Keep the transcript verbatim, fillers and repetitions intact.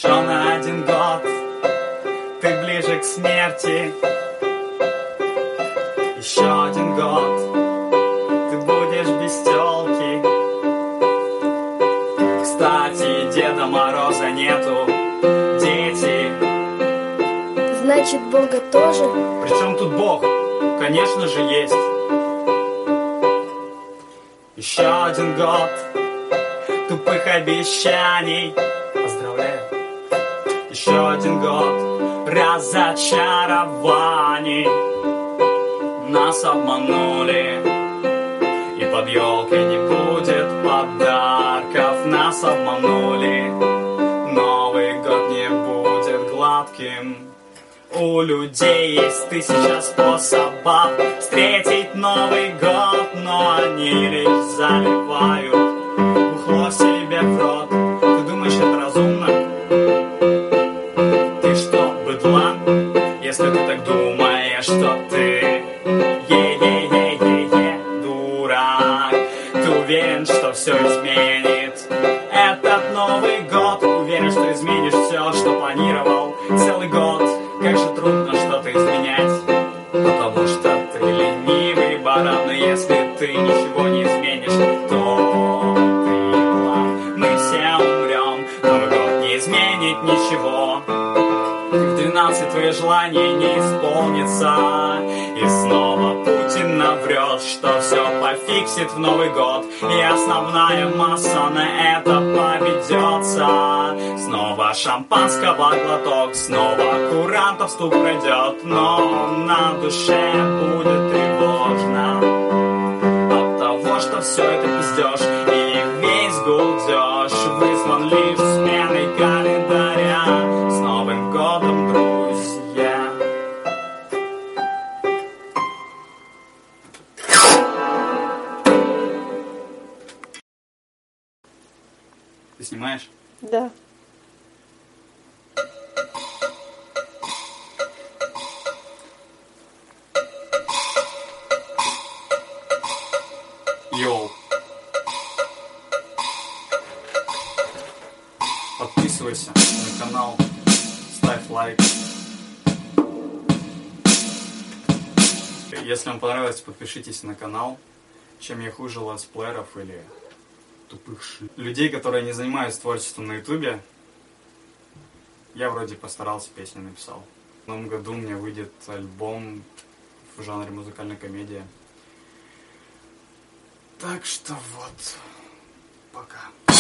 Еще на один год ты ближе к смерти. Еще один год ты будешь без тёлки. Кстати, Деда Мороза нету, дети. Значит, Бога тоже? Причем тут Бог? Конечно же есть. Еще один год тупых обещаний. Поздравляю. Еще один год разочарований. Нас обманули, и под елкой не будет подарков. Нас обманули, Новый год не будет гладким. У людей есть тысяча способов встретить Новый год, но они лишь заливают бухло себе в рот. Ты думаешь, это разумно? Ты что, быдлан? Если ты так думаешь, что ты е-е-е-е-е дурак. Ты уверен, что все изменит этот Новый год? Уверен, что изменишь все, что планировал целый год. Как же трудно что-то изменять, потому что ты ленивый баран. Но если ты ничего не изменишь, то ты план. Мы все умрем, Новый год не изменит ничего. В двенадцать твои желания не исполнится. И снова Путин наврет, что все пофиксит в Новый год. И основная масса на это поведется. Снова шампанского глоток, снова курантов стук пройдет. Но на душе будет тревожно от того, что все это пиздеж. И весь гулдеж вызван лишь сменой календаря. С Новым годом, друзья! Ты снимаешь? Да. Йоу. Подписывайся на канал, ставь лайк. Если вам понравилось, подпишитесь на канал. Чем я хуже летсплееров или тупых ши... людей, которые не занимаются творчеством на ютубе. Я вроде постарался, песню написал. В новом году у меня выйдет альбом в жанре музыкальная комедия. Так что вот, пока.